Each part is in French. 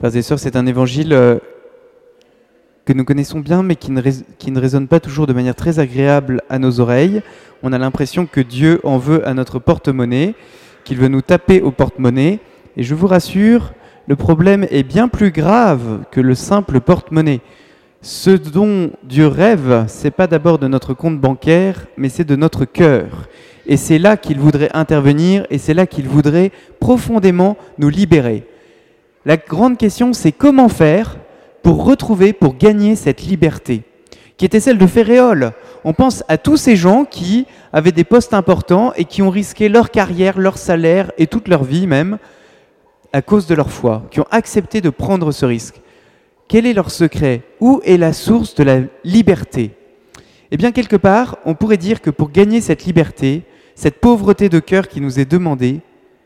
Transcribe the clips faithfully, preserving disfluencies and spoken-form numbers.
Frères et sœurs, c'est un évangile euh, que nous connaissons bien, mais qui ne, rés- qui ne résonne pas toujours de manière très agréable à nos oreilles. On a l'impression que Dieu en veut à notre porte-monnaie, qu'il veut nous taper au porte-monnaie. Et je vous rassure, le problème est bien plus grave que le simple porte-monnaie. Ce dont Dieu rêve, c'est pas d'abord de notre compte bancaire, mais c'est de notre cœur. Et c'est là qu'il voudrait intervenir, et c'est là qu'il voudrait profondément nous libérer. La grande question, c'est comment faire pour retrouver, pour gagner cette liberté, qui était celle de Féréol. On pense à tous ces gens qui avaient des postes importants et qui ont risqué leur carrière, leur salaire et toute leur vie même à cause de leur foi, qui ont accepté de prendre ce risque. Quel est leur secret? Où est la source de la liberté? Eh bien, quelque part, on pourrait dire que pour gagner cette liberté, cette pauvreté de cœur qui nous est demandée,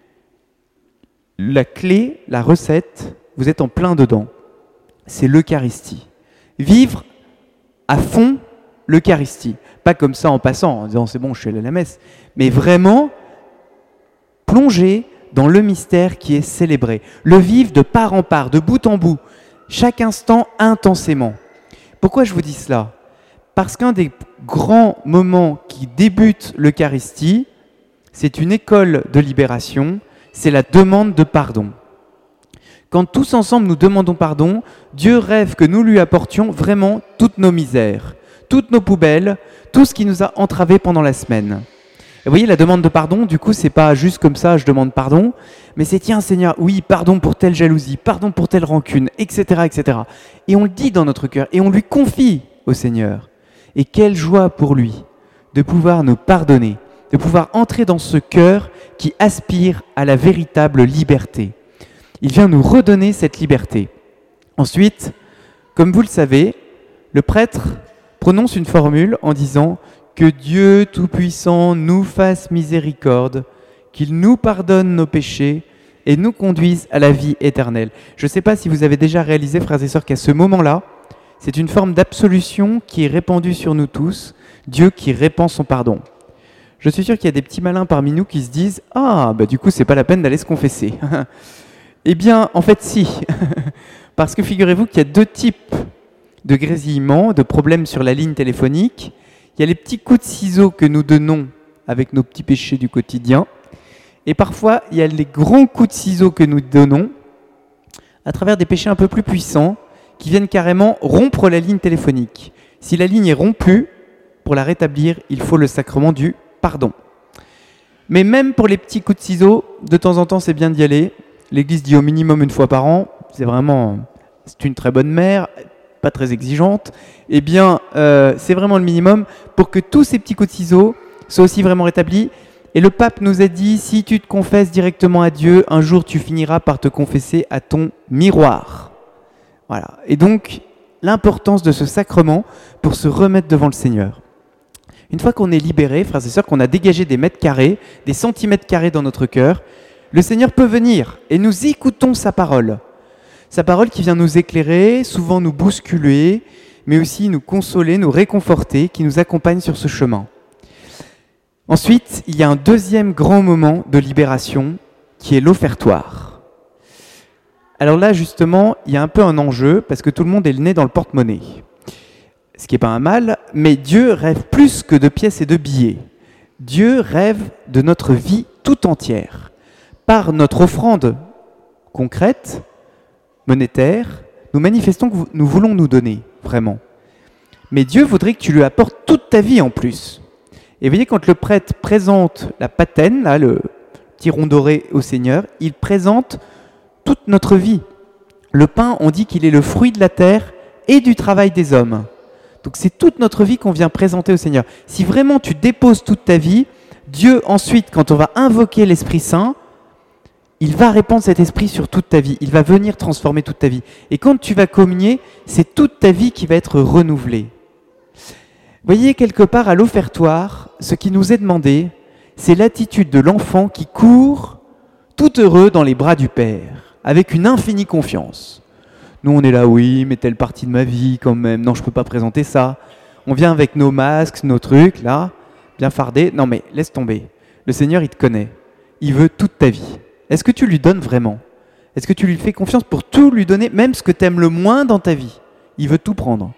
la clé, la recette, vous êtes en plein dedans. C'est l'Eucharistie. Vivre à fond l'Eucharistie. Pas comme ça en passant, en disant c'est bon, je suis allé à la messe, mais vraiment plonger dans le mystère qui est célébré. Le vivre de part en part, de bout en bout, chaque instant intensément. Pourquoi je vous dis cela? Parce qu'un des grands moments qui débute l'Eucharistie, c'est une école de libération, c'est la demande de pardon. Quand tous ensemble nous demandons pardon, Dieu rêve que nous lui apportions vraiment toutes nos misères, toutes nos poubelles, tout ce qui nous a entravés pendant la semaine. Et vous voyez, la demande de pardon, du coup, c'est pas juste comme ça, je demande pardon, mais c'est tiens Seigneur, oui, pardon pour telle jalousie, pardon pour telle rancune, et cetera, et cetera. Et on le dit dans notre cœur, et on lui confie au Seigneur. Et quelle joie pour lui de pouvoir nous pardonner, de pouvoir entrer dans ce cœur qui aspire à la véritable liberté. Il vient nous redonner cette liberté. Ensuite, comme vous le savez, le prêtre prononce une formule en disant « Que Dieu Tout-Puissant nous fasse miséricorde, qu'il nous pardonne nos péchés et nous conduise à la vie éternelle. » Je ne sais pas si vous avez déjà réalisé, frères et sœurs, qu'à ce moment-là, c'est une forme d'absolution qui est répandue sur nous tous, Dieu qui répand son pardon. Je suis sûr qu'il y a des petits malins parmi nous qui se disent « Ah, bah du coup, c'est pas la peine d'aller se confesser. » Eh bien, en fait, si. Parce que figurez-vous qu'il y a deux types de grésillements, de problèmes sur la ligne téléphonique. Il y a les petits coups de ciseaux que nous donnons avec nos petits péchés du quotidien. Et parfois, il y a les grands coups de ciseaux que nous donnons à travers des péchés un peu plus puissants qui viennent carrément rompre la ligne téléphonique. Si la ligne est rompue, pour la rétablir, il faut le sacrement du pardon. Mais même pour les petits coups de ciseaux, de temps en temps, c'est bien d'y aller. L'Église dit au minimum une fois par an. C'est vraiment, c'est une très bonne mère, pas très exigeante. Eh bien, euh, c'est vraiment le minimum pour que tous ces petits coups de ciseaux soient aussi vraiment rétablis. Et le pape nous a dit, si tu te confesses directement à Dieu, un jour tu finiras par te confesser à ton miroir. Voilà. Et donc, l'importance de ce sacrement pour se remettre devant le Seigneur. Une fois qu'on est libéré, frères et sœurs, qu'on a dégagé des mètres carrés, des centimètres carrés dans notre cœur, le Seigneur peut venir et nous écoutons sa parole. Sa parole qui vient nous éclairer, souvent nous bousculer, mais aussi nous consoler, nous réconforter, qui nous accompagne sur ce chemin. Ensuite, il y a un deuxième grand moment de libération qui est l'offertoire. Alors là, justement, il y a un peu un enjeu parce que tout le monde est le nez dans le porte-monnaie. Ce qui n'est pas un mal, mais Dieu rêve plus que de pièces et de billets. Dieu rêve de notre vie tout entière. Par notre offrande concrète, monétaire, nous manifestons que nous voulons nous donner, vraiment. Mais Dieu voudrait que tu lui apportes toute ta vie en plus. Et vous voyez, quand le prêtre présente la patène, là, le petit rond doré au Seigneur, il présente toute notre vie. Le pain, on dit qu'il est le fruit de la terre et du travail des hommes. Donc c'est toute notre vie qu'on vient présenter au Seigneur. Si vraiment tu déposes toute ta vie, Dieu ensuite, quand on va invoquer l'Esprit Saint, il va répandre cet esprit sur toute ta vie. Il va venir transformer toute ta vie. Et quand tu vas communier, c'est toute ta vie qui va être renouvelée. Vous voyez, quelque part à l'offertoire, ce qui nous est demandé, c'est l'attitude de l'enfant qui court tout heureux dans les bras du Père, avec une infinie confiance. Nous, on est là, oui, mais telle partie de ma vie quand même. Non, je ne peux pas présenter ça. On vient avec nos masques, nos trucs, là, bien fardés. Non, mais laisse tomber. Le Seigneur, il te connaît. Il veut toute ta vie. Est-ce que tu lui donnes vraiment? Est-ce que tu lui fais confiance pour tout lui donner, même ce que tu aimes le moins dans ta vie? Il veut tout prendre.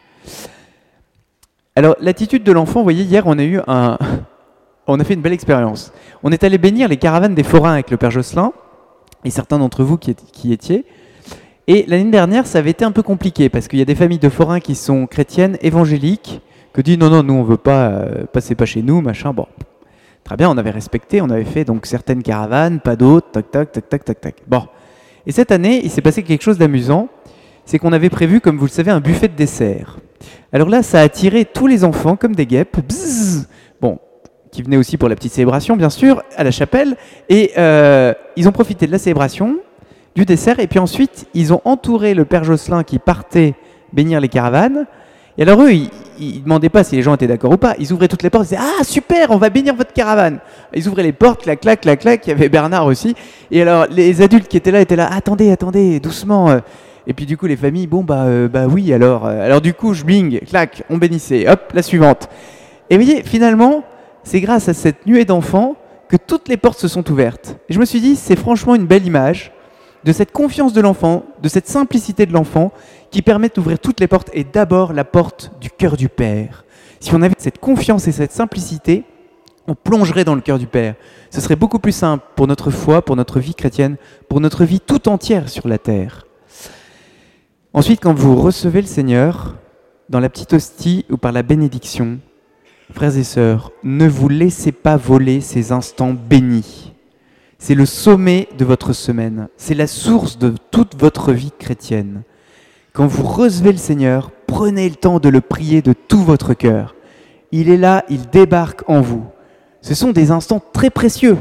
Alors, l'attitude de l'enfant, vous voyez, hier, on a eu un... on a fait une belle expérience. On est allé bénir les caravanes des forains avec le Père Josselin, et certains d'entre vous qui, qui y étiez. Et l'année dernière, ça avait été un peu compliqué, parce qu'il y a des familles de forains qui sont chrétiennes, évangéliques, que disent non, non, nous, on ne veut pas, euh, passez pas chez nous, machin. Bon, très bien, on avait respecté, on avait fait donc certaines caravanes, pas d'autres, tac, tac, tac, tac, tac, tac. Bon. Et cette année, il s'est passé quelque chose d'amusant, c'est qu'on avait prévu, comme vous le savez, un buffet de dessert. Alors là, ça a attiré tous les enfants comme des guêpes, bzzz, bon, qui venaient aussi pour la petite célébration, bien sûr, à la chapelle, et euh, ils ont profité de la célébration, du dessert, et puis ensuite, ils ont entouré le Père Josselin qui partait bénir les caravanes. Et alors eux, ils ne demandaient pas si les gens étaient d'accord ou pas, ils ouvraient toutes les portes, ils disaient « Ah, super, on va bénir votre caravane !» Ils ouvraient les portes, clac, clac, clac, clac, il y avait Bernard aussi. Et alors, les adultes qui étaient là étaient là « Attendez, attendez, doucement !» Et puis du coup, les familles, bon, bah, euh, bah oui, alors, euh, alors du coup, je bling, clac, on bénissait, hop, la suivante. Et vous voyez, finalement, c'est grâce à cette nuée d'enfants que toutes les portes se sont ouvertes. Et je me suis dit, c'est franchement une belle image de cette confiance de l'enfant, de cette simplicité de l'enfant qui permet d'ouvrir toutes les portes, et d'abord la porte du cœur du Père. Si on avait cette confiance et cette simplicité, on plongerait dans le cœur du Père. Ce serait beaucoup plus simple pour notre foi, pour notre vie chrétienne, pour notre vie tout entière sur la terre. Ensuite, quand vous recevez le Seigneur, dans la petite hostie ou par la bénédiction, frères et sœurs, ne vous laissez pas voler ces instants bénis. C'est le sommet de votre semaine. C'est la source de toute votre vie chrétienne. Quand vous recevez le Seigneur, prenez le temps de le prier de tout votre cœur. Il est là, il débarque en vous. Ce sont des instants très précieux.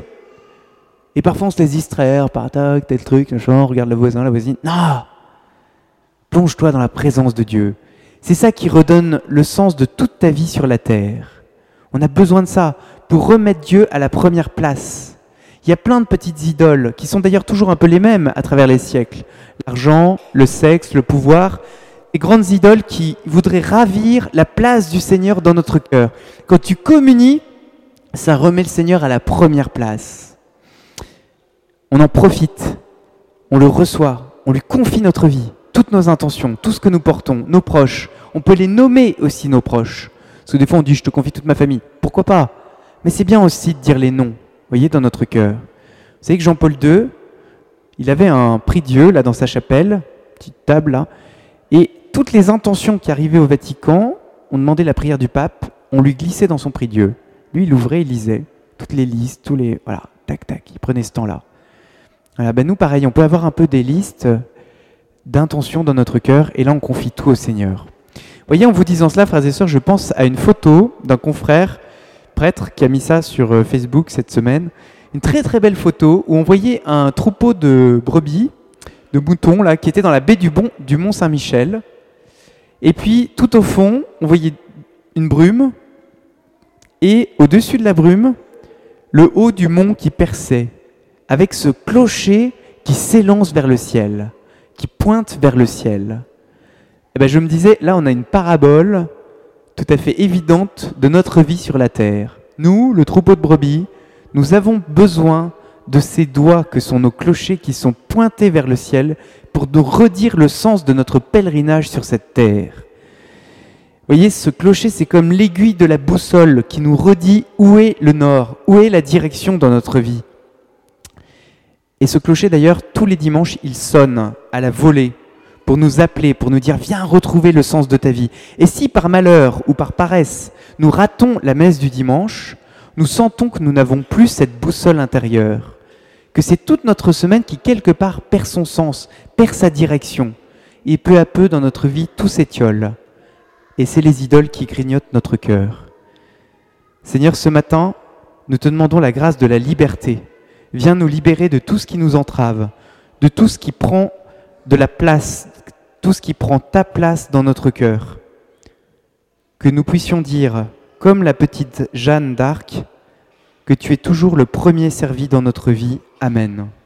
Et parfois on se laisse distraire par tac, tel truc, machin, on regarde le voisin, la voisine. Non! Plonge-toi dans la présence de Dieu. C'est ça qui redonne le sens de toute ta vie sur la terre. On a besoin de ça pour remettre Dieu à la première place. Il y a plein de petites idoles qui sont d'ailleurs toujours un peu les mêmes à travers les siècles. L'argent, le sexe, le pouvoir, des grandes idoles qui voudraient ravir la place du Seigneur dans notre cœur. Quand tu communies, ça remet le Seigneur à la première place. On en profite, on le reçoit, on lui confie notre vie, toutes nos intentions, tout ce que nous portons, nos proches. On peut les nommer aussi, nos proches. Parce que des fois on dit « je te confie toute ma famille ». Pourquoi pas? Mais c'est bien aussi de dire les noms, vous voyez, dans notre cœur. Vous savez que Jean-Paul deux, il avait un prie Dieu là dans sa chapelle, petite table là, et toutes les intentions qui arrivaient au Vatican, on demandait la prière du pape, on lui glissait dans son prie Dieu. Lui, il ouvrait, il lisait toutes les listes, tous les voilà, tac tac, il prenait ce temps-là. Voilà, ben nous pareil, on peut avoir un peu des listes d'intentions dans notre cœur, et là on confie tout au Seigneur. Vous voyez, en vous disant cela, frères et sœurs, je pense à une photo d'un confrère prêtre qui a mis ça sur Facebook cette semaine. Une très très belle photo où on voyait un troupeau de brebis, de moutons, là, qui était dans la baie du, bon, du Mont Saint-Michel. Et puis, tout au fond, on voyait une brume, et au-dessus de la brume, le haut du mont qui perçait, avec ce clocher qui s'élance vers le ciel, qui pointe vers le ciel. Et ben, je me disais, là, on a une parabole tout à fait évidente de notre vie sur la terre. Nous, le troupeau de brebis, nous avons besoin de ces doigts que sont nos clochers qui sont pointés vers le ciel pour nous redire le sens de notre pèlerinage sur cette terre. Vous voyez, ce clocher, c'est comme l'aiguille de la boussole qui nous redit où est le nord, où est la direction dans notre vie. Et ce clocher, d'ailleurs, tous les dimanches, il sonne à la volée pour nous appeler, pour nous dire « Viens retrouver le sens de ta vie ». Et si par malheur ou par paresse, nous ratons la messe du dimanche, nous sentons que nous n'avons plus cette boussole intérieure, que c'est toute notre semaine qui, quelque part, perd son sens, perd sa direction. Et peu à peu, dans notre vie, tout s'étiole. Et c'est les idoles qui grignotent notre cœur. Seigneur, ce matin, nous te demandons la grâce de la liberté. Viens nous libérer de tout ce qui nous entrave, de tout ce qui prend de la place, tout ce qui prend ta place dans notre cœur. Que nous puissions dire, comme la petite Jeanne d'Arc, que tu es toujours le premier servi dans notre vie. Amen.